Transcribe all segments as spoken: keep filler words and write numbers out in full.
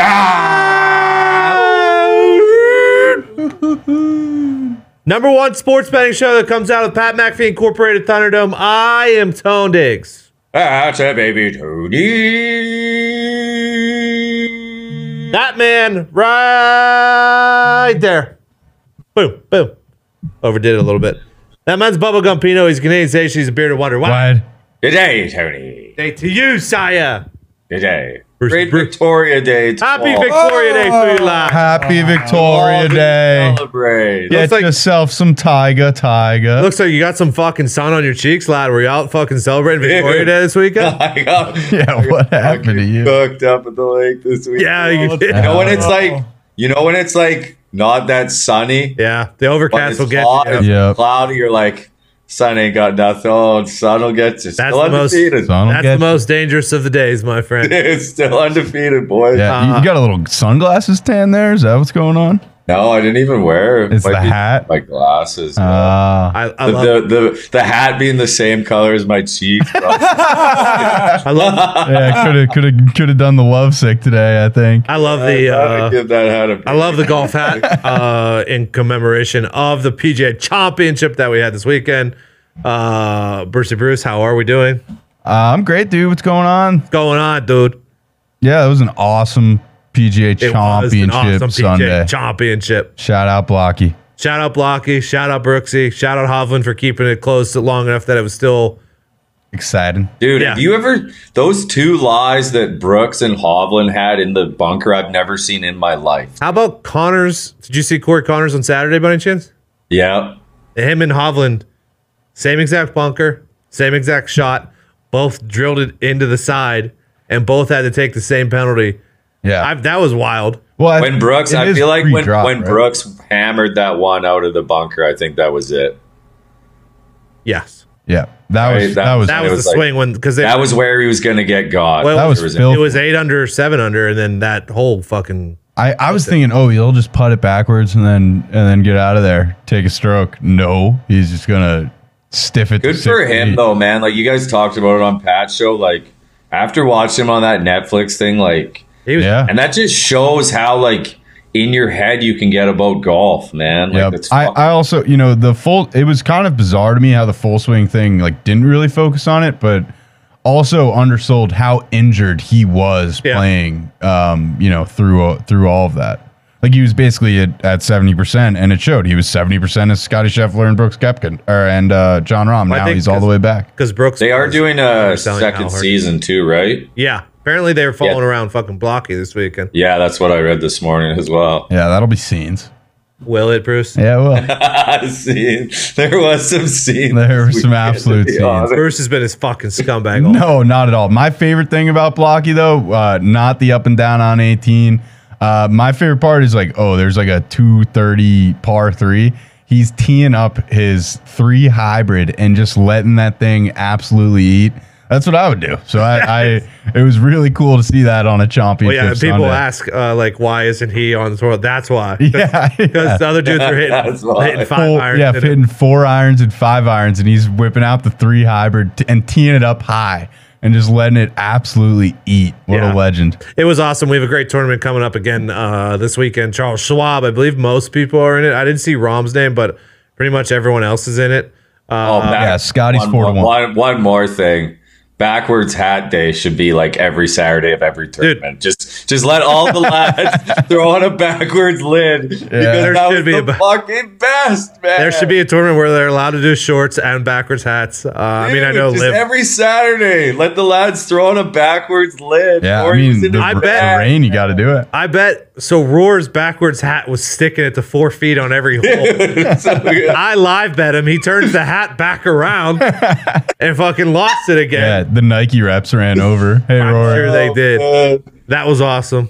Number one sports betting show that comes out of Pat McAfee Incorporated Thunderdome. I am Tone Diggs. That's a baby Tony. That man right there. Boom, boom. Overdid it a little bit. That man's Bubblegum Pino. He's Canadian station. He's a bearded wonder. Wow. Good day, Tony. Day to you, Saya. Good day. Bruce, Great Bruce. Victoria Day. Happy all. Victoria Day, Oh, sweet lad. Happy Victoria Day. Celebrate. Get like- yourself some Tiger, Tiger. Looks like you got some fucking sun on your cheeks, lad. Were you out fucking celebrating Victoria Day this weekend? I got, Yeah, I got what happened fucking to you? Cooked up at the lake this week. Yeah, you did. You know when it's like, you know when it's like not that sunny, Yeah, the but overcast it's will get hot, you. it's Yep. cloudy. You're like, sun ain't got nothing. Oh, sun will get you. That's Still the most- undefeated. Son will That's get the you. most dangerous of the days, my friend. It's still undefeated, boys. Yeah, you- you got a little sunglasses tan there? Is that what's going on? No, I didn't even wear. It's Might the be hat? My glasses. Uh, I, I the, love. the, the the hat being the same color as my cheeks. Bro. I love. yeah, could have could have could have done the lovesick today, I think. I love I the. gotta Uh, give that hat a. I love the golf hat uh, in commemoration of the P G A Championship that we had this weekend. Uh, Brucey Bruce, how are we doing? Uh, I'm great, dude. What's going on? What's going on, dude? Yeah, it was an awesome P G A It was an Championship awesome P G A Sunday. Championship. Shout out Blocky. Shout out Blocky. Shout out Brooksy. Shout out Hovland for keeping it closed long enough that it was still. Exciting. Dude, Yeah. have you ever those two lies that Brooks and Hovland had in the bunker? I've never seen in my life. How about Connors? Did you see Corey Connors on Saturday by any chance? Yeah, Him and Hovland, same exact bunker, same exact shot, both drilled it into the side, and both had to take the same penalty. Yeah. I've, that was wild. well, when I- Brooks, it I is feel like when pre-drop, when right? Brooks hammered that one out of the bunker, I think that was it. Yes. Yeah, that was Right, that, that- was That It was, was the like- swing when because That was where he was gonna get got. Well, that was There was- filthy. it was eight under, seven under, and then that whole fucking I, I was thinking, oh, he'll just putt it backwards and then and then get out of there, take a stroke. No, he's just gonna stiff it. Good to for six him feet. though, man. Like you guys talked about it on Pat's show. Like after watching him on that Netflix thing, like, he was. Yeah, and that just shows how like in your head you can get about golf, man. Like yeah. that's I, fucking- I also, you know, the full. It was kind of bizarre to me how the full swing thing like didn't really focus on it, but also undersold how injured he was Yeah. playing. Um, you know, through through all of that. Like he was basically at, at seventy percent, and it showed. He was seventy percent as Scotty Scheffler and Brooks Koepka, or and uh, John Rahm. I Now think he's all the because- way back. Because Brooks. they are was doing a underselling second Al Hardy. season too, right? Yeah. Apparently they were following Yeah. around fucking Blocky this weekend. Yeah, that's what I read this morning as well. Yeah, that'll be scenes. Will it, Bruce? Yeah, well, Scene. There was some scenes. There were this some weekend, absolute to be scenes. honest. Bruce has been his fucking scumbag. all- no, not at all. My favorite thing about Blocky though, uh, not the up and down on eighteen. Uh, my favorite part is like, oh, there's like a two thirty par three. He's teeing up his three hybrid and just letting that thing absolutely eat. That's what I would do. So I, I it was really cool to see that on a Well, championship. yeah, people Sunday. ask uh, like, why isn't he on the tour? That's why. Yeah, Because yeah. the other dudes are hitting, That's why. hitting five Full- irons. yeah, and- hitting four irons and five irons, and he's whipping out the three hybrid t- and teeing it up high and just letting it absolutely eat. What Yeah. a legend! It was awesome. We have a great tournament coming up again uh, this weekend. Charles Schwab, I believe most people are in it. I didn't see Rom's name, but pretty much everyone else is in it. Oh, Uh, back- yeah, Scotty's one, four to more- one. one- one more thing. Backwards hat day should be like every Saturday of every tournament. Just just let all the lads throw on a backwards lid because There that should was be the a ba- fucking best, man. There should be a tournament where they're allowed to do shorts and backwards hats. Uh, I mean, I Dude, know just Liv. every Saturday, let the lads throw on a backwards lid. Yeah, or I he was mean, in the, his I the bet- rain, you got to do it. I bet so. Roar's backwards hat was sticking it to four feet on every hole. So good. I live bet him. He turns the hat back around and fucking lost it Yeah, again. the Nike reps ran over. Hey, I'm Rory. sure they did. Uh, That was awesome.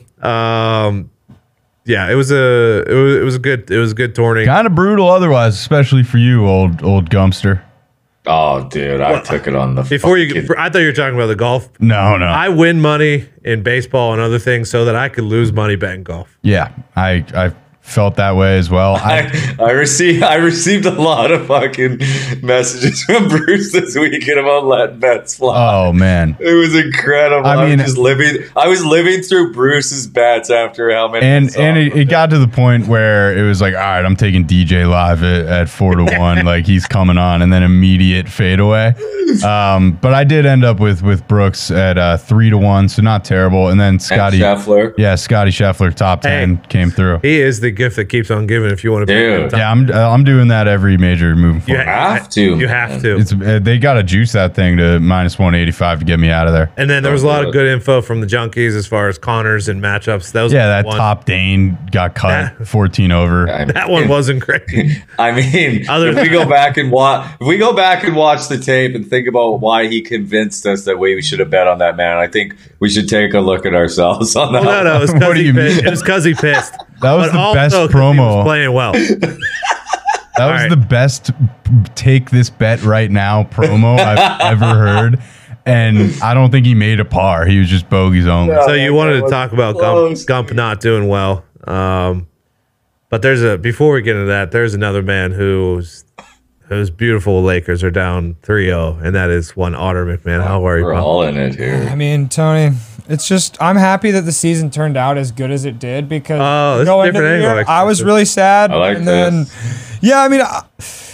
Um, yeah, it was a it was it was a good it was a good tourney. Kind of brutal otherwise, especially for you, old old Gumster. oh, dude, I Well, took it on the Before you, fucking- I thought you were talking about the golf. No, no. I win money in baseball and other things so that I could lose money betting golf. yeah, I I felt that way as well. I, I, I received I received a lot of fucking messages from Bruce this weekend about letting bets fly. oh man, It was incredible. I I, mean- was just living. I was living through Bruce's bets after how many. and and it, it got to the point where it was like, all right, I'm taking D J live at, at four to one, like he's coming on, and then immediate fadeaway. Um, but I did end up with with Brooks at uh, three to one, so not terrible. And then Scotty, Scheffler. yeah, Scotty Scheffler top ten Hey. came through. He is the gift that keeps on giving. If you want to, Dude. Yeah, I'm uh, I'm doing that every major moving you forward. ha- have to, You have man. to. It's uh, they got to juice that thing to minus one eighty-five to get me out of there. And then there was a lot Don't of do it. good info from the junkies as far as Connors and matchups. That was Yeah, that one. top Dane got cut That- fourteen over. I That one mean- wasn't great. I mean, Other if we go back and watch, if we go back and watch the tape and think about why he convinced us that way we should have bet on that man, I think we should take a look at ourselves on that. Well, no, no, it was What because do he you pissed. mean? It was because he pissed. That was But the also best 'cause he promo. was playing well. That was right. the best take this bet right now promo I've ever heard. And I don't think he made a par. He was just bogeys only. Yeah. So you wanted to was talk about Gump, close, Gump not doing well. Um, but there's a before we get into that, there's another man who's whose beautiful Lakers are down three oh, and that is one Otter McMahon. How are you, We're bro? all in it here. I mean, Tony, it's just I'm happy that the season turned out as good as it did because Oh, this is a going into different the angle year, I I was expected. really sad. I like and then, this. yeah, I mean, uh,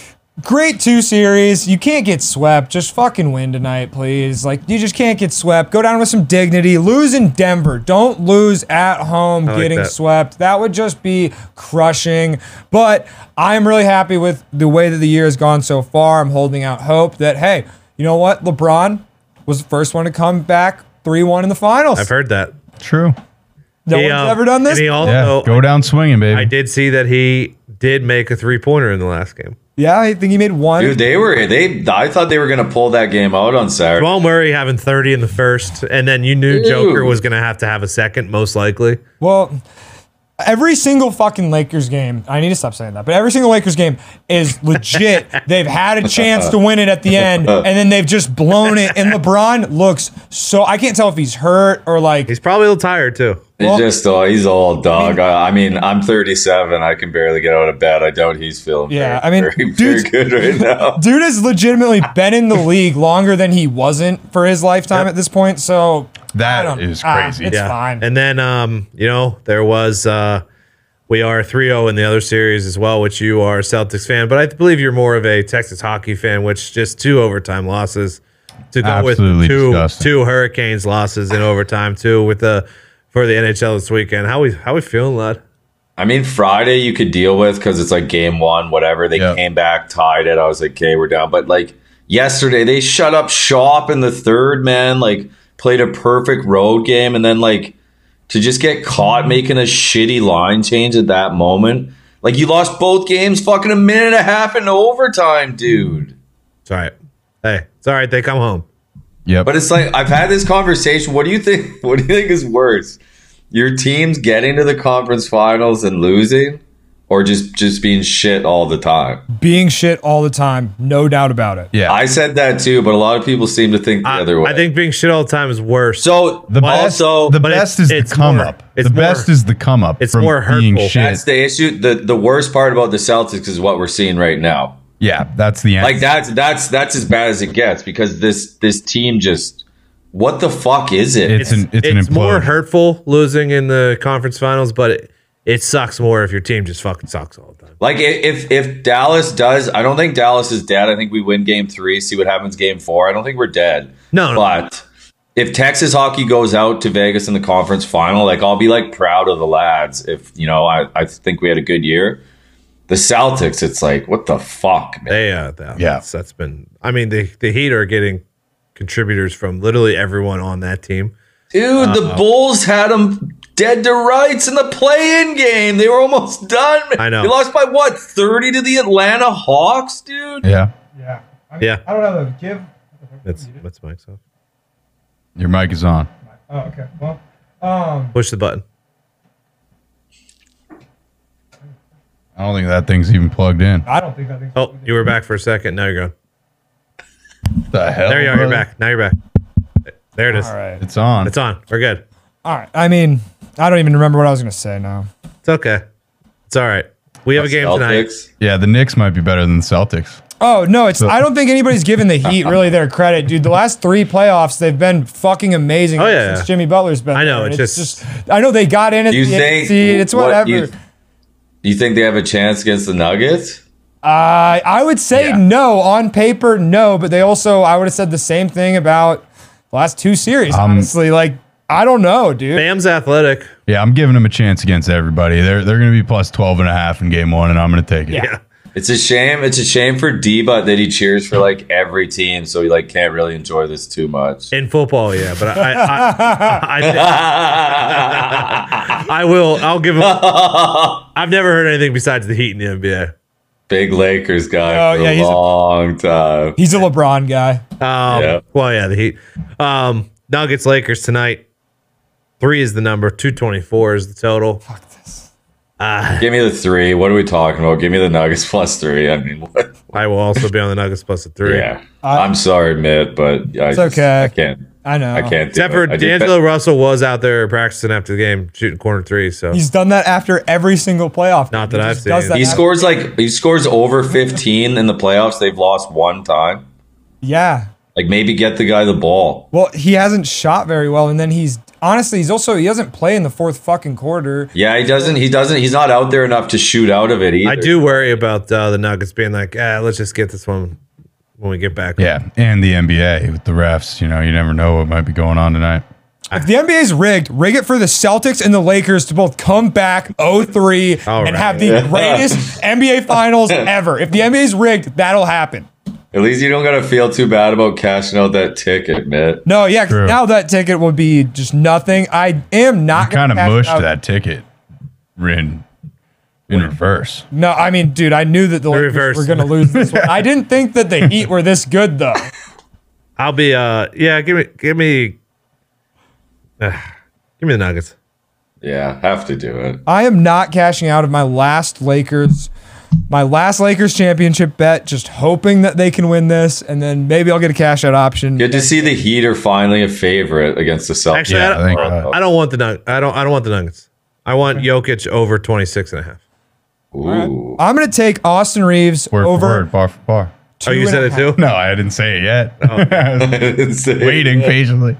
great two series. You can't get swept. Just fucking win tonight, please. Like you just can't get swept. Go down with some dignity. Lose in Denver. Don't lose at home I like getting that. swept. That would just be crushing. But I'm really happy with the way that the year has gone so far. I'm holding out hope that hey, you know what? LeBron was the first one to come back three one in the finals. I've heard that. True. No He, one's um, ever done this. And he also, Yeah. Go down swinging, baby. I did see that he did make a three pointer in the last game. Yeah, I think he made one. Dude, they were they. I thought they were gonna pull that game out on Saturday. Jamal Murray having thirty in the first, and then you knew Dude. Joker was going to have to have a second, most likely. Well, every single fucking Lakers game, I need to stop saying that, but every single Lakers game is legit. They've had a chance to win it at the end, and then they've just blown it. And LeBron looks so, I can't tell if he's hurt or like, He's probably a little tired, too. He's Well- just oh, he's old dog. I, I mean, I'm thirty-seven. I can barely get out of bed. I doubt he's feeling. Yeah, very, I mean, very, dude's- very good right now. dude has legitimately been in the league longer than he wasn't for his lifetime Yep. at this point. So I That don't- is ah, crazy. it's fine. And then, um, you know, there was, uh, we are three oh in the other series as well, which you are a Celtics fan, but I believe you're more of a Texas hockey fan, which just two overtime losses to go Absolutely with two, disgusting. two Hurricanes losses in overtime, too, with the, for the N H L this weekend. How we, how we feeling, lad? I mean, Friday you could deal with because it's like game one, whatever. They Yep. came back, tied it. I was like, okay, we're down. But like yesterday, they shut up shop in the third, man. Like played a perfect road game, and then like to just get caught making a shitty line change at that moment. Like you lost both games, fucking a minute and a half in overtime, dude. It's all right. Hey, it's all right. They come home. Yep. But it's like I've had this conversation. What do you think? What do you think is worse? Your team's getting to the conference finals and losing, or just just being shit all the time? Being shit all the time, no doubt about it. yeah. I said that too, but a lot of people seem to think the I, other way. I think being shit all the time is worse. so. the best, also, the but best it's- is it's the come more- up. it's The more- best is the come up. it's from more being hurtful. shit. that's the issue. the The worst part about the Celtics is what we're seeing right now. Yeah, that's the end. Like that's that's that's as bad as it gets because this this team just what the fuck is it? It's an it's, an more implosion. hurtful losing in the conference finals, but it, it sucks more if your team just fucking sucks all the time. Like i- if if Dallas does, I don't think Dallas is dead. I think we win game three, see what happens game four. I don't think we're dead. No, no. But if Texas hockey goes out to Vegas in the conference final, like I'll be like proud of the lads. If you know, I, I think we had a good year. The Celtics, it's like, what the fuck, man? They, uh, that, Yeah. that's, that's been. I mean, the the Heat are getting contributors from literally everyone on that team. Dude, the Bulls had them dead to rights in the play-in game. They were almost done. I know. They lost by what, thirty to the Atlanta Hawks, dude? Yeah. Yeah. I Yeah. I don't know the give. That's that's Mike's off. Your mic is on. Oh, okay. Well, um, Push the button. I don't think that thing's even plugged in. I don't think that thing's. Oh, you were back for a second. Now you're gone. The hell? There you are. You're brother? back. Now you're back. There it is. All right. It's on. It's on. We're good. All right. I mean, I don't even remember what I was going to say now. It's okay. It's all right. We have a game tonight. Celtics. Yeah, the Knicks might be better than the Celtics. Oh no, it's. I don't think anybody's given the Heat really their credit, dude. The last three playoffs, they've been fucking amazing. Oh, yeah. Since Jimmy Butler's been. I know, there. it's just- I know they got in at Do you the think eighth seed. It's what whatever. you, do you think they have a chance against the Nuggets? Uh, I would say Yeah. no on paper, no, but they also I would have said the same thing about the last two series. Um, honestly, like I don't know, dude. Bam's athletic. Yeah, I'm giving them a chance against everybody. They're they're going to be plus twelve and a half in game one, and I'm going to take it. Yeah. It's a shame. It's a shame for D-But that he cheers for like every team, so he like can't really enjoy this too much. In football, yeah, but I, I, I, I, think I will. I'll give him. I've never heard anything besides the Heat in the N B A. Big Lakers guy Oh, for yeah, a he's a- long time. He's a LeBron guy. Um, Yeah. Well, yeah, the Heat. Um, Nuggets Lakers tonight. Three is the number. Two twenty four is the total. Fuck this. Give me the three. What are we talking about? Give me the Nuggets plus three. I mean, what? I will also be on the Nuggets plus a three. Yeah. I'm sorry, Mitt, but I just, okay. I can't. I know. I can't. do Except for it. I just- D'Angelo Russell was out there practicing after the game, shooting corner three. So He's done that after every single playoff. Not game. that He I've just does seen. that He after- scores like he scores over fifteen in the playoffs. They've lost one time. Yeah. Like maybe get the guy the ball. Well, he hasn't shot very well, and then he's honestly he's also he doesn't play in the fourth fucking quarter. Yeah, he doesn't. He doesn't. He's not out there enough to shoot out of it either. I do worry about uh, the Nuggets being like, ah, let's just get this one when we get back. Yeah, and the N B A with the refs. You know, you never know what might be going on tonight. If the N B A is rigged, rig it for the Celtics and the Lakers to both come back oh three All and right. have the greatest N B A finals ever. If the N B A is rigged, that'll happen. At least you don't gotta feel too bad about cashing out that ticket, Mitt. No, yeah, 'cause True. now that ticket will be just nothing. I am not Kind gonna of cash mushed out. that ticket in in reverse. No, I mean, dude, I knew that the Lakers reverse. were going to lose this one. I didn't think that the Heat were this good, though. I'll be. Uh, yeah, give me, give me, uh, give me the Nuggets. Yeah, have to do it. I am not cashing out of my last Lakers, my last Lakers championship bet, just hoping that they can win this, and then maybe I'll get a cash out option. Good to see the Heat are finally a favorite against the Celtics. Actually, Yeah, I, I think don't, uh, I don't want the Nug- I don't. I don't want the Nuggets. I want Jokic over twenty-six and a half. Ooh. I'm going to take Austin Reeves word over. for word, bar for bar. Oh, you two said and it a half. too, No, I didn't say it yet. It's- Waiting patiently.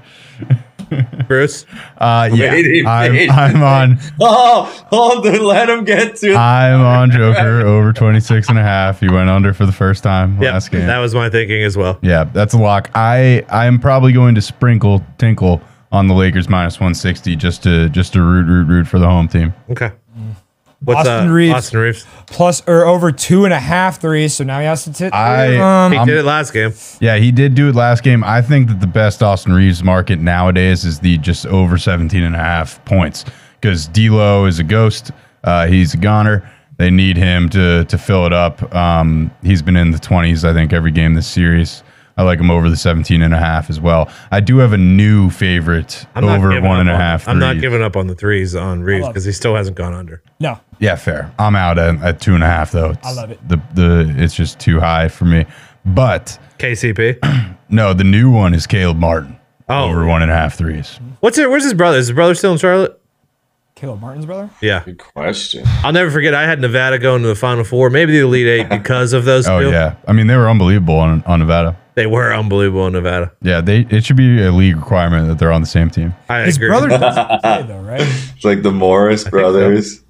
Bruce. Uh, yeah, Waiting I'm, patiently. I'm on. Oh, hold on, let him get to it. I'm on Joker over twenty-six and a half. He went under for the first time Yeah, last game. that was my thinking as well. Yeah, that's a lock. I I'm probably going to sprinkle tinkle on the Lakers minus one sixty just to just to root root root for the home team. Okay. What's Austin uh, Reeves. Austin Reeves? Plus or over two and a half threes, so now he has to hit. I- um, He I'm- did it last game. Yeah, he did do it last game. I think that the best Austin Reeves market nowadays is the just over seventeen and a half points because D'Lo is a ghost. Uh, he's a goner. They need him to to fill it up. Um, he's been in the twenties, I think, every game this series. I like him over the seventeen and a half as well. I do have a new favorite I'm not over giving one up and a on- half. I'm not threes. giving up on the threes on Reeves love because he still hasn't gone under. no, Yeah, fair. I'm out at, at two and a half though. It's, I love it. The the it's just too high for me. But K C P. no, the new one is Caleb Martin Oh. over one and a half threes. What's it? Where's his brother? Is his brother still in Charlotte? Caleb Martin's brother. Yeah. Good question. I'll never forget. I had Nevada going to the Final Four, maybe the Elite Eight, because of those Oh two. yeah, I mean they were unbelievable on, on Nevada. They were unbelievable in Nevada. Yeah, they it should be a league requirement that they're on the same team. I His agree. brother doesn't play though, right? It's like the Morris so. brothers.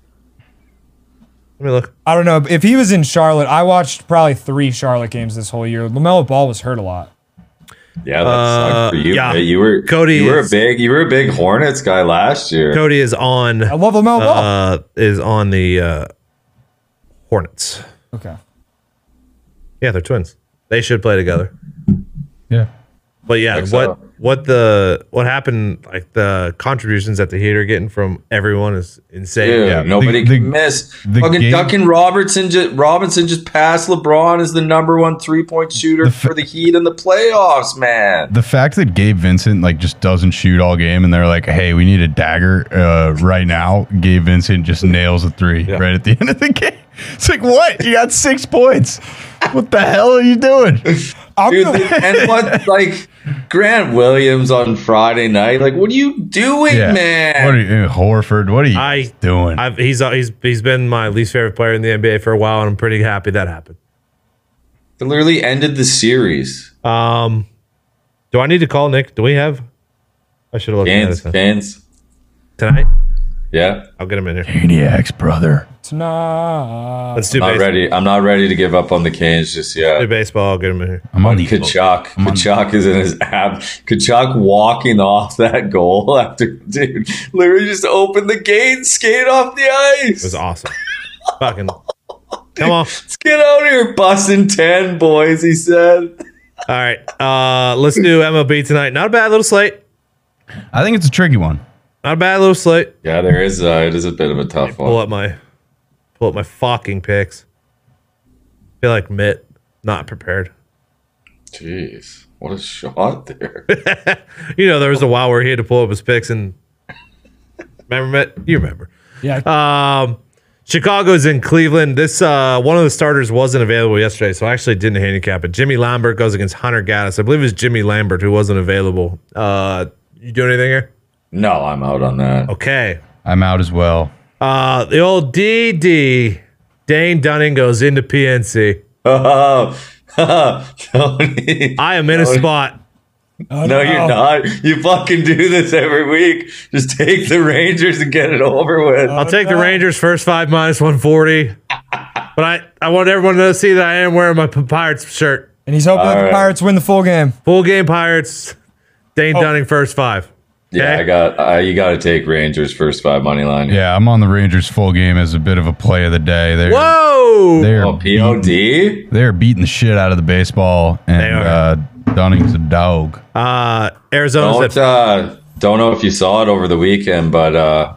Let me look. I don't know. If he was in Charlotte, I watched probably three Charlotte games this whole year. LaMelo Ball was hurt a lot. Yeah, that Uh, sucked for you. yeah. Mitt. You were Cody You were a is- big. You were a big Hornets guy last year. Cody is on. I love LaMelo Ball. Uh, is on the uh, Hornets. Okay. Yeah, they're twins. They should play together. Yeah, But yeah, Think what so. what the what happened? Like the contributions that the Heat are getting from everyone is insane. Dude, Yeah, nobody the- can miss. the Fucking game- Duncan Robertson just Robinson just passed LeBron as the number one three point shooter The fa- for the Heat in the playoffs, man. the fact that Gabe Vincent like just doesn't shoot all game, and they're like, "Hey, we need a dagger uh, right now." Gabe Vincent just nails a three Yeah. right at the end of the game. It's like, what? You got six points. What the hell are you doing? I'm Dude, gonna- and what like Grant Williams on Friday night. Like, what are you doing, Yeah. man? What are you, Horford? What are you I- doing? I've, he's uh, he's he's been my least favorite player in the N B A for a while, and I'm pretty happy that happened. They literally ended the series. Um, do I need to call Nick? Do we have? I should have looked Fans, at it fans. tonight. Yeah, I'll get him in here. Maniacs, brother. Tonight. Let's do not baseball. ready. I'm not ready to give up on the Canes just Do yet. baseball. I'll get him in here. I'm on the Kachuk. I'm on- Kachuk is in his ab. Kachuk walking off that goal after, dude, literally just opened the gate, skate off the It was ice. awesome. Fucking come on. Let's get out here, busting ten, boys. He said. All right. Uh, let's do M L B tonight. Not a bad little slate. I think it's a tricky one. Not a bad little slate. Yeah, there is. Uh, it is a bit of a tough Pull one. up my pull up my fucking picks. Feel like Mitt not prepared. Jeez, what a shot there. You know, there was a while where he had to pull up his picks and remember Mitt? You remember. Yeah. Um Chicago's in Cleveland. This uh one of the starters wasn't available yesterday, so I actually didn't handicap it. Jimmy Lambert goes against Hunter Gaddis. I believe it was Jimmy Lambert who wasn't available. Uh you doing anything here? No, I'm out on that. Okay. I'm out as well. Uh the old D D Dane Dunning goes into P N C. Oh, Tony. I am in a spot. Oh, No, you're not. You fucking do this every week. Just take the Rangers and get it over with. I'll take the no. Rangers first five minus one forty. But I, I want everyone to see that I am wearing my P- Pirates shirt. And he's hoping that the right. Pirates win the full game. Full game Pirates. Dane Oh. Dunning first five. Yeah, Okay. I got. Uh, you got to take Rangers first five money line. Yeah, I'm on the Rangers full game as a bit of a play of the day. They're, Whoa! They're Oh, P O D. they're beating the shit out of the baseball, They and are. uh, Dunning's a dog. Uh, Arizona's Don't at uh, don't know if you saw it over the weekend, but uh,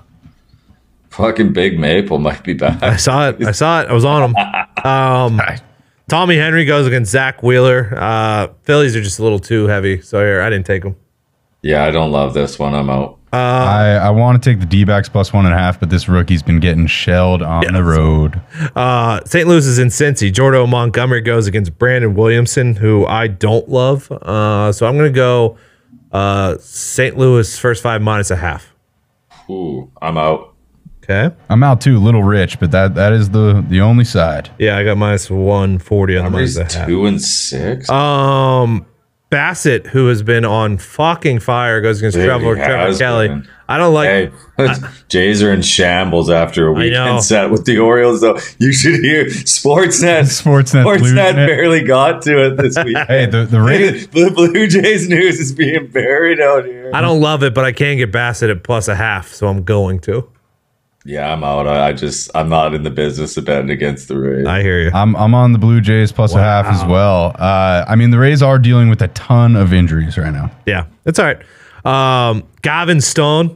fucking Big Maple might be I back. saw it. I saw it. I was on him. Um, Tommy Henry goes against Zach Wheeler. Uh, Phillies are just a little too heavy, so here I didn't take them. Yeah, I don't love this one. I'm out. I, I want to take the D-backs plus one and a half, but this rookie's been getting shelled on the road. Uh, Saint Louis is in Cincy. Jordo Montgomery goes against Brandon Williamson, who I don't love. Uh, so I'm going to go uh, Saint Louis first five minus a half. Ooh, I'm out. Okay. I'm out too, little rich, but that that is the the only side. Yeah, I got minus one forty on the minus Montgomery's a half. two and six. Um, Bassett, who has been on fucking fire, goes against Dude, Trevor, he Trevor has Kelly. been. I don't like. Hey, Jays are in shambles after a know. weekend set with the Orioles, though. You should hear Sportsnet. Sportsnet Sportsnet losing it. barely got to it this week. Hey, the the Rays, the Blue Jays news is being buried out here. I don't love it, but I can get Bassett at plus a half, so I'm going to. Yeah, I'm out. I I just I'm not in the business of betting against the Rays. I hear you. I'm I'm on the Blue Jays plus a half as well. Uh, I mean, the Rays are dealing with a ton of injuries right now. Yeah, it's all right. Um, Gavin Stone.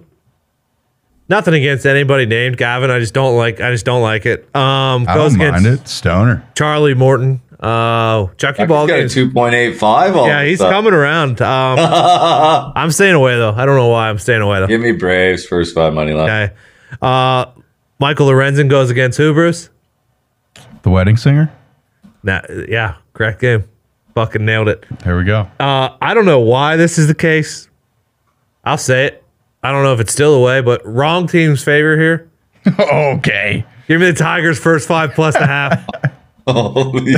Nothing against anybody named Gavin. I just don't like. I just don't like it. Um, I goes don't against mind it. Stoner. Charlie Morton. Uh, Chucky He's Ball. got a two point eight five. Yeah, he's coming around. Um, I'm staying away though. I don't know why I'm staying away though. Give me Braves first five money line. Okay. Uh, Michael Lorenzen goes against who, Bruce? The wedding singer. Nah, yeah, correct game. Fucking nailed it. There we go. Uh, I don't know why this is the case. I'll say it. I don't know if it's still the way, but wrong team's favor here. Okay. Give me the Tigers first five plus a half. Holy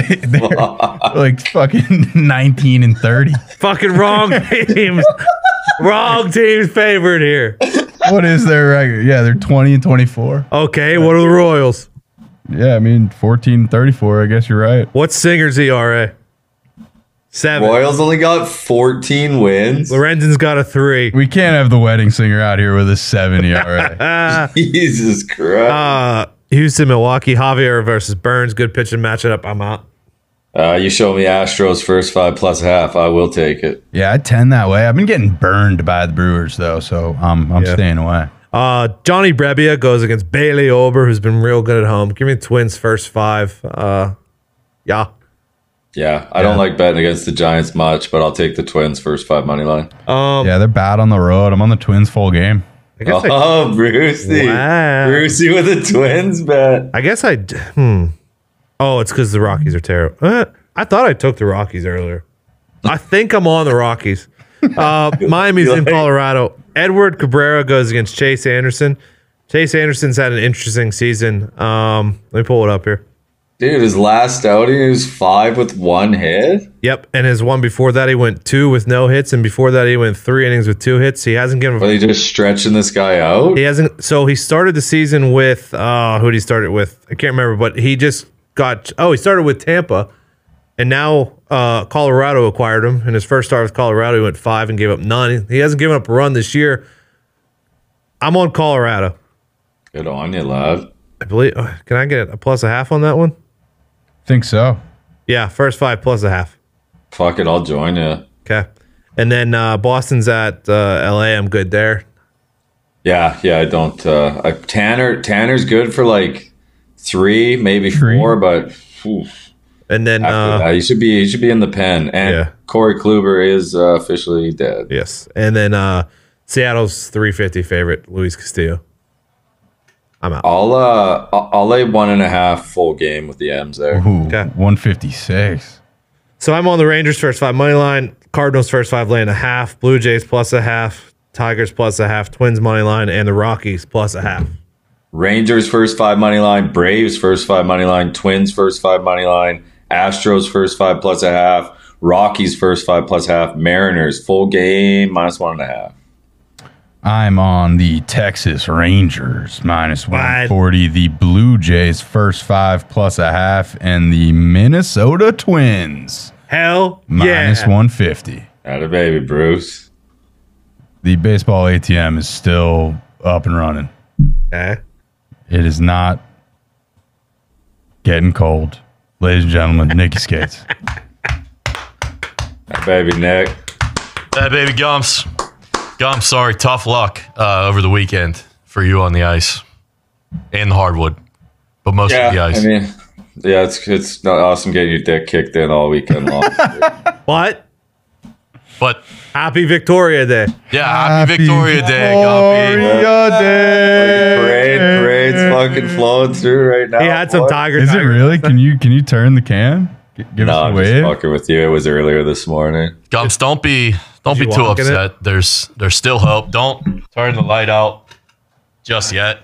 fuck. Like fucking nineteen and thirty. Fucking wrong teams. Wrong team's favored here. What is their record? Yeah, they're twenty and twenty-four. Okay, what are the Royals? Yeah, I mean fourteen and thirty-four. I guess you're right. What's Singer's E R A? Seven. Royals only got fourteen wins. Lorenzen's got a three. We can't have the wedding singer out here with a seven E R A. Uh, Jesus Christ. uh, Houston, Milwaukee, Javier versus Burns. Good pitching matchup. I'm out. Uh, you show me Astros first five plus half. I will take it. Yeah, I tend that way. I've been getting burned by the Brewers though, so um, I'm Yeah. staying away. Uh, Johnny Brebbia goes against Bailey Ober, who's been real good at home. Give me the Twins first five. Uh, yeah. Yeah, I don't like betting against the Giants much, but I'll take the Twins first five money line. Um, Yeah, they're bad on the road. I'm on the Twins full game. I guess I, Oh, Brucey. Wow. Brucey with a Twins bet. I guess I. d- Hmm. Oh, it's because the Rockies are terrible. Uh, I thought I took the Rockies earlier. I think I'm on the Rockies. Uh, Miami's in Colorado. Edward Cabrera goes against Chase Anderson. Chase Anderson's had an interesting season. Um, let me pull it up here. Dude, his last outing, he was five with one hit. Yep, and his one before that, he went two with no hits, and before that, he went three innings with two hits. He hasn't given. Are they just stretching this guy out? He hasn't. So he started the season with. Uh, who did he start it with? I can't remember, but he just got. Oh, he started with Tampa, and now uh, Colorado acquired him. In his first start with Colorado, he went five and gave up none. He hasn't given up a run this year. I'm on Colorado. Good on you, lad. I believe. uh, Can I get a plus a half on that one? Think so. Yeah, first five plus a half. Fuck it, I'll join you. Okay, and then uh, Boston's at uh, L A. I'm good there. Yeah, yeah, I don't. Uh, I, Tanner, Tanner's good for like three, maybe Three. four, but oof, And then after uh, that, he should be he should be in the pen. And Yeah. Corey Kluber is uh, officially dead. yes, and then uh, Seattle's three fifty favorite, Luis Castillo. I'm out. I'll uh, I'll, I'll lay one and a half full game with the M's there. Ooh, Okay. one fifty-six. So I'm on the Rangers first five money line, Cardinals first five laying a half, Blue Jays plus a half, Tigers plus a half, Twins money line, and the Rockies plus a half. Rangers first five money line, Braves first five money line, Twins first five money line, Astros first five plus a half, Rockies first five plus a half, Mariners full game minus one and a half. I'm on the Texas Rangers minus What? one forty, the Blue Jays first five plus a half, and the Minnesota Twins Hell minus yeah. one fifty. Atta baby, Bruce. The baseball A T M is still up and running. Okay. It is not getting cold. Ladies and gentlemen, Nicky Skates. Atta baby, Nick. Hey, baby Gumps. Gumps, sorry, tough luck uh, over the weekend for you on the ice and the hardwood, but mostly the Yeah, ice. I mean, yeah, it's it's not awesome getting your dick kicked in all weekend long. What? but Happy Victoria Day. yeah, happy, Victoria Day, Gumpy. Victoria Day. Parade, parade's fucking flowing through right now. He had some boy. Tiger. Is it Tiger. really? Can you can you turn the cam? G- Give No, us I'm a just wave. fucking with you. It was earlier this morning. Gumps, don't be don't Did be you too walk in it? upset. There's there's still hope. Don't turn the light out just yet.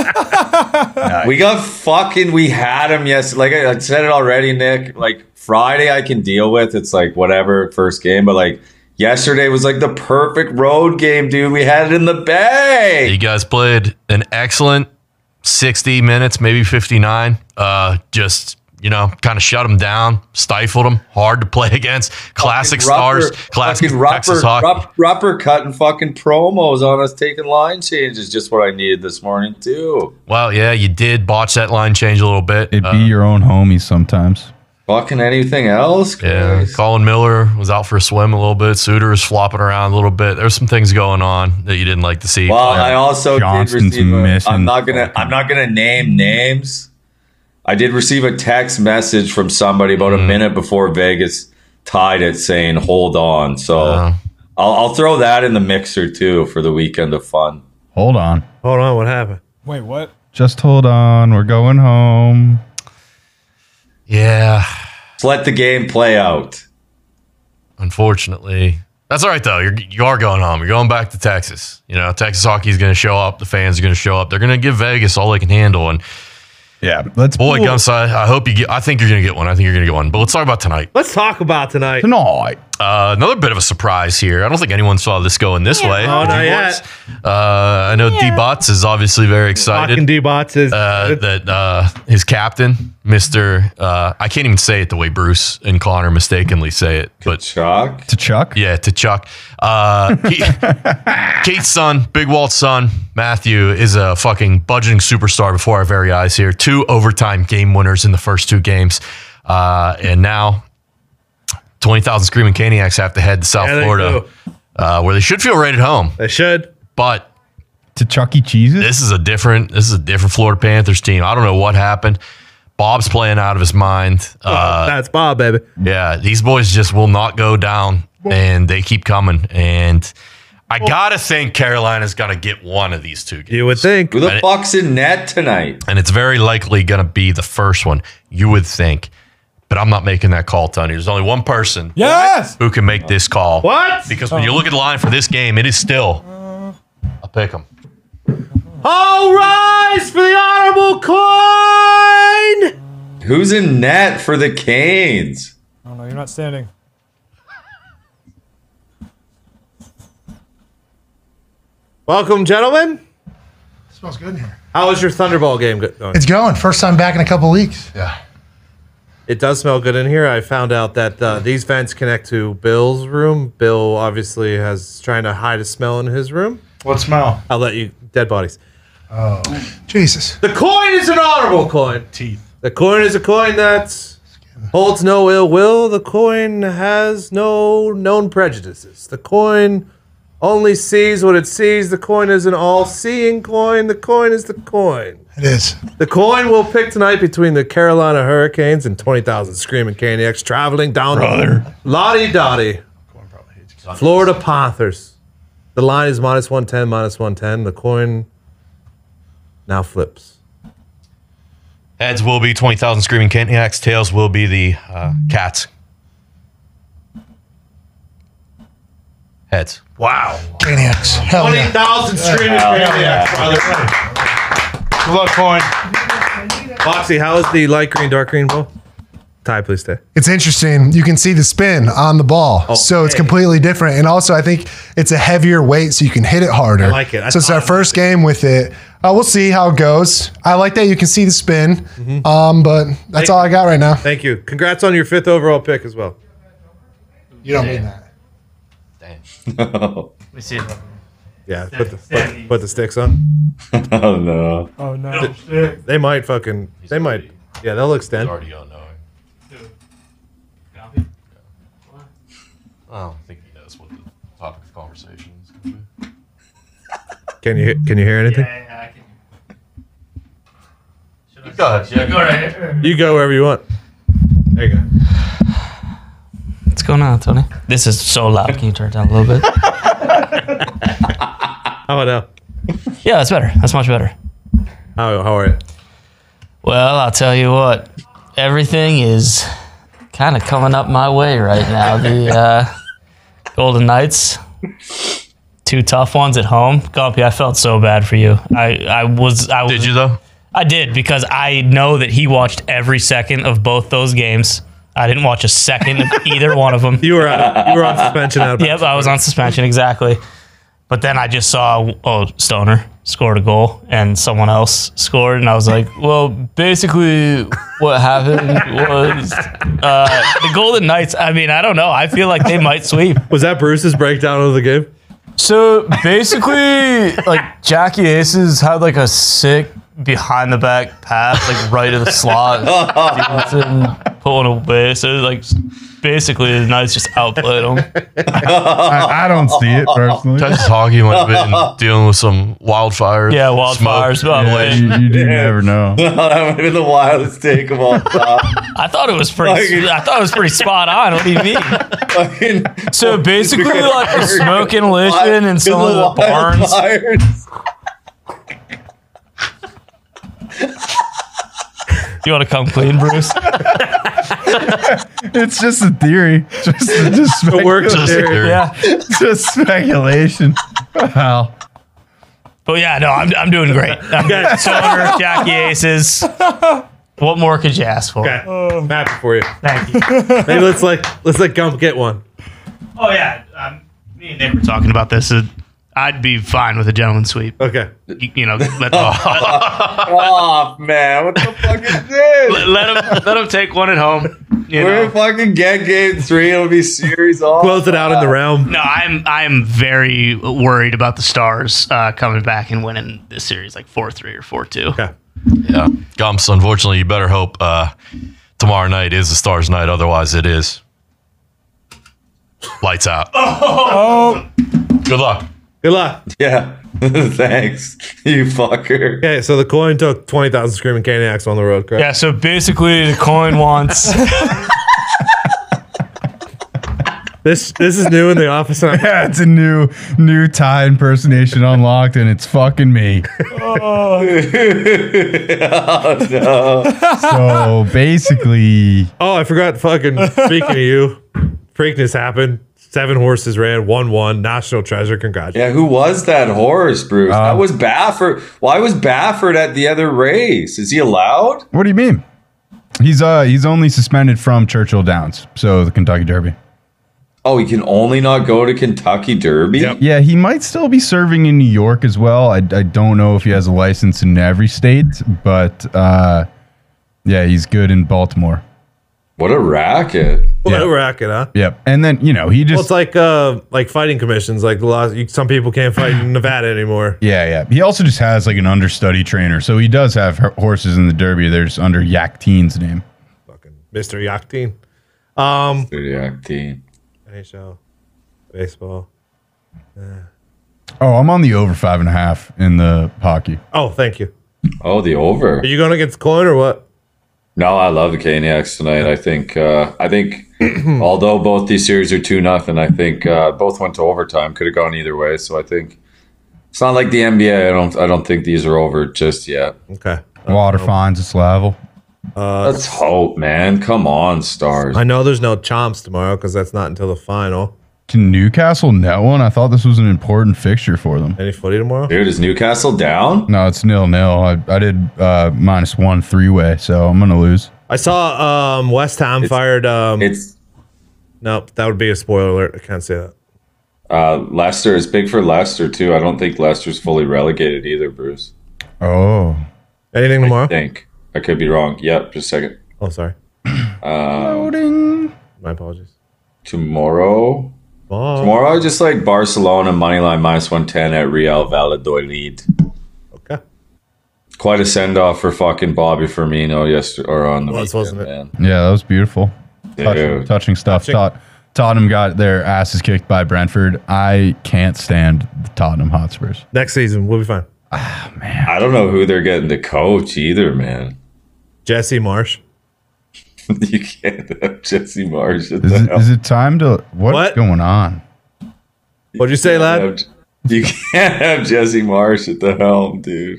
We got fucking, we had him, yes. Like I, I said it already, Nick. Like Friday I can deal with. It's like whatever, first game. But like yesterday was like the perfect road game, dude. We had it in the You bag. guys played an excellent sixty minutes, maybe fifty-nine. Uh, just, you know, kind of shut them down, stifled them. Hard to play against. Classic Fucking stars, Rupper- classic fucking Texas Rupper, hockey. Rupp, Rupper cutting fucking promos on us taking line changes. Just what I needed this morning, too. Well, yeah, you did botch that line change a little bit. It Uh, be your own homies sometimes. Fucking anything else? Yeah, Christ. Colin Miller was out for a swim a little bit. Suter was flopping around a little bit. There's some things going on that you didn't like to see. Well, I also Johnston's did receive. A, missing I'm not gonna. fucking- I'm not gonna name names. I did receive a text message from somebody about a Mm. minute before Vegas tied it, saying "Hold on." So Uh, I'll, I'll throw that in the mixer too for the weekend of fun. Hold on. Hold on, what happened? Wait, what? Just hold on. We're going home. yeah, Just let the game play out. unfortunately. That's all right, though. You're, you are going home. You're going back to Texas. You know, Texas hockey is going to show up. The fans are going to show up. They're going to give Vegas all they can handle. And Yeah, let's boy, pull Gumps, I, I hope you get. I think you're going to get one. I think you're going to get one. But let's talk about tonight. Let's talk about tonight. tonight. Uh, another bit of a surprise here. I don't think anyone saw this going this way. Oh, not D-Bots. yet. Uh, I know D-Bots is obviously very excited. Fucking D-Bots is uh, that uh, his captain, Mister Uh, I can't even say it the way Bruce and Connor mistakenly say it, but Chuck. To Chuck. yeah, to Chuck. Uh, Keith, Keith's son, Big Walt's son, Matthew, is a fucking budgeting superstar before our very eyes here. Two overtime game winners in the first two games. Uh, and now twenty thousand Screaming Caniacs have to head to South Yeah, they Florida, uh, where they should feel right at home. They should. But To Chuck E. Cheese's. this is a different this is a different Florida Panthers team. I don't know what happened. Bob's playing out of his mind. Uh, That's Bob, baby. yeah, these boys just will not go down, and they keep coming. And I gotta think Carolina's gonna get one of these two games, You would think. Who the I- fuck's in net tonight? and it's very likely gonna be the first one. You would think, but I'm not making that call, Tony. There's only one person Yes. who can make this call. What? Because when you look at the line for this game, it is still a pick 'em. All rise for the honorable coin. Who's in net for the Canes? Oh no, you're not standing. Welcome, gentlemen. Smells good in here. How was your Thunderball game go- going? It's going. First time back in a couple weeks. Yeah. It does smell good in here. I found out that uh, these vents connect to Bill's room. Bill obviously has trying to hide a smell in his room. What smell? I'll let you. Dead bodies. Jesus. The coin is an honorable coin. Teeth. The coin is a coin that holds no ill will. The coin has no known prejudices. The coin only sees what it sees. The coin is an all-seeing coin. The coin is the coin. It is. The coin will pick tonight between the Carolina Hurricanes and twenty thousand Screaming Caniacs traveling down Brother. Lottie Dottie. Florida Panthers. The line is minus one ten, minus one ten. The coin now flips. Heads will be twenty thousand Screaming Caniacs. Tails will be the uh, Cats. Heads. Wow. Caniacs. Hell twenty yeah. thousand Screaming Caniacs, brother. Good luck, coin. Foxy, how is the light green, dark green ball? Ty, please stay. It's interesting. You can see the spin on the ball. So it's Okay. completely different. And also, I think it's a heavier weight, so you can hit it harder. I like it. I so it's thought our I first game with it. Uh, we'll see how it goes. I like that you can see the spin. Um, but that's all I got right now. Thank you. Congrats on your fifth overall pick as well. You don't mean that. Damn. We see it. Yeah, put the, put, put the sticks on. Oh no. Oh no. They might fucking, they might, yeah, they'll extend. Already unknowing. I don't think he knows what the topic of conversation is going to be. Can you, can you hear anything? Yeah, yeah, I can. Go ahead. Yeah, Go right here. You go wherever you want. There you go. What's going on, Tony? This is so loud. Can you turn it down a little bit? How about now? Yeah, that's better. That's much better. How, how are you? Well, I'll tell you what. Everything is kind of coming up my way right now. The uh, Golden Knights, two tough ones at home. Gumpy, I felt so bad for you. I, I was. I was, Did you, though? I did, because I know that he watched every second of both those games. I didn't watch a second of either one of them. You were, uh, you were on suspension out of Yep, I was on suspension, exactly. But then I just saw, oh, Stoner scored a goal and someone else scored. And I was like, well, basically what happened was uh, the Golden Knights, I mean, I don't know. I feel like they might sweep. Was that Bruce's breakdown of the game? So basically, like, Jackie Aces had like a sick behind the back pass, like right to the slot. Stevenson put one away. So like basically the Knights just outplayed them. I, I don't see it personally. Texas hockey might have been dealing with some wildfires. Yeah, wildfires. smoke, But Yeah, you, you do never know. That would have been the wildest take of all time. I thought it was pretty. I thought it was pretty spot on. What do you mean? Fucking- So basically, like the smoke inhalation and some of the barns. wildfires. You want to come clean, Bruce? It's just a theory. Just, just, It works. speculation. Just a theory. Yeah. Just speculation. Wow. But yeah, no, I'm I'm doing great. I'm good. Stoner, Jackie Aces. What more could you ask for? Okay, I'm happy for you. Thank you. Maybe let's like let's let Gump get one. Oh yeah, um, me and Nick were talking about this. Uh, I'd be fine with a gentleman sweep. Okay. You, you know, let, let, Oh man, what the fuck is this? let him let him take one at home. You We're know. gonna fucking get game three. It'll be series all. Close it out in the realm. No, I'm I'm very worried about the Stars uh, coming back and winning this series like four three or four two. Okay. Yeah. Gumps, unfortunately, you better hope uh, tomorrow night is the Stars' night. Otherwise, it is lights out. Oh, Good luck. Good luck. Yeah. Thanks, you fucker. Okay, so the coin took twenty thousand Screaming Caniacs on the road, correct? Yeah, so basically the coin wants This this is new in the office. And I'm, Yeah, it's a new new Ty impersonation unlocked, and it's fucking me. Oh, no. So basically, oh, I forgot. Fucking speaking of you, Preakness happened. Seven horses ran, one one. National treasure. Congratulations. Yeah, who was that horse, Bruce? Uh, that was Baffert. Why was Baffert at the other race? Is he allowed? what do you mean? He's uh he's only suspended from Churchill Downs, so the Kentucky Derby. Oh, he can only not go to Kentucky Derby? Yep. Yeah, he might still be serving in New York as well. I, I don't know if he has a license in every state, but uh, yeah, he's good in Baltimore. What a racket. What Yeah. a racket, huh? Yep. And then, you know, he Well, just it's like uh, like fighting commissions. Like the law, you, some people can't fight in Nevada anymore. yeah, yeah. He also just has like an understudy trainer. So he does have h- horses in the Derby. They're just under Yakteen's name. Fucking Mister Yachtine. Um, Yachtine. N H L, baseball. Oh, I'm on the over five and a half in the hockey. Oh, thank you. Oh, the over. Are you going against coin or what? No, I love the Caniacs tonight. I think uh, I think although both these series are two nothing, I think uh, both went to overtime. Could have gone either way. So I think it's not like the N B A. I don't I don't think these are over just yet. Okay. Water finds its level. Let's hope, man. Come on, Stars. I know there's no chomps tomorrow because that's not until the final. Can Newcastle net one? I thought this was an important fixture for them. Any footy tomorrow? Dude, is Newcastle down? No, it's nil nil. I, I did uh, minus one three way, so I'm gonna lose. I saw um, West Ham fired. Um, It's no, that would be a spoiler alert. I can't say that. uh, Leicester. It's big for Leicester too. I don't think Leicester's fully relegated either, Bruce. Oh, Anything tomorrow? I think I could be wrong. Yep, just a second. Oh, sorry. loading. My apologies. Tomorrow. Oh, Tomorrow, I just like Barcelona moneyline minus one ten at Real Valladolid. okay. Quite a send off for fucking Bobby Firmino yesterday or on the Was, weekend, wasn't it? man. Yeah, that was beautiful. Touching, Dude. touching stuff. Touching. Tot- Tottenham got their asses kicked by Brentford. I can't stand the Tottenham Hotspurs. Next season, we'll be fine. I don't know who they're getting to coach either, man. Jesse Marsh. You can't have Jesse Marsh at Is the it, helm. is it time to what's What? going on? What'd you say, lad? Have- You can't have Jesse Marsh at the helm, dude.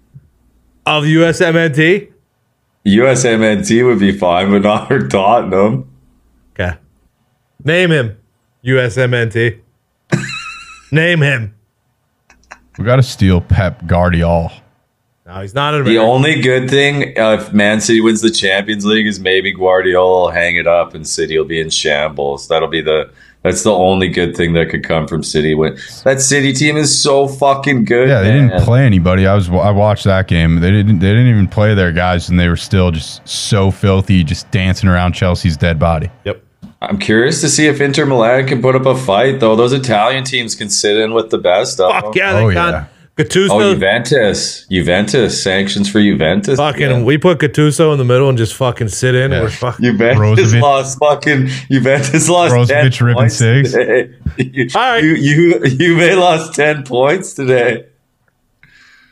Of U S M N T? U S M N T would be fine, but not for Tottenham. Okay. Name him. U S M N T. Name him. We got to steal Pep Guardiola. No, he's not an The American. only good thing uh, if Man City wins the Champions League is maybe Guardiola will hang it up and City will be in shambles. That'll be the that's the only good thing that could come from City. When that City team is so fucking good. Yeah, they man. didn't play anybody. I was I watched that game. They didn't they didn't even play their guys, and they were still just so filthy, just dancing around Chelsea's dead body. Yep. I'm curious to see if Inter Milan can put up a fight, though. Those Italian teams can sit in with the best of them. Fuck yeah, they Oh, can. yeah. Gattuso. Oh, Juventus. Juventus. Sanctions for Juventus. fucking, Yeah. we put Gattuso in the middle and just fucking sit in. And we're fucking. Juventus Brozovic- lost fucking Juventus lost ten Brozovic ripping points six. today. you, All right. you, you, Juve lost ten points today.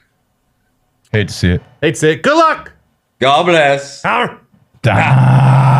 Hate to see it. Hate to say it. Good luck. God bless. Power. Ah.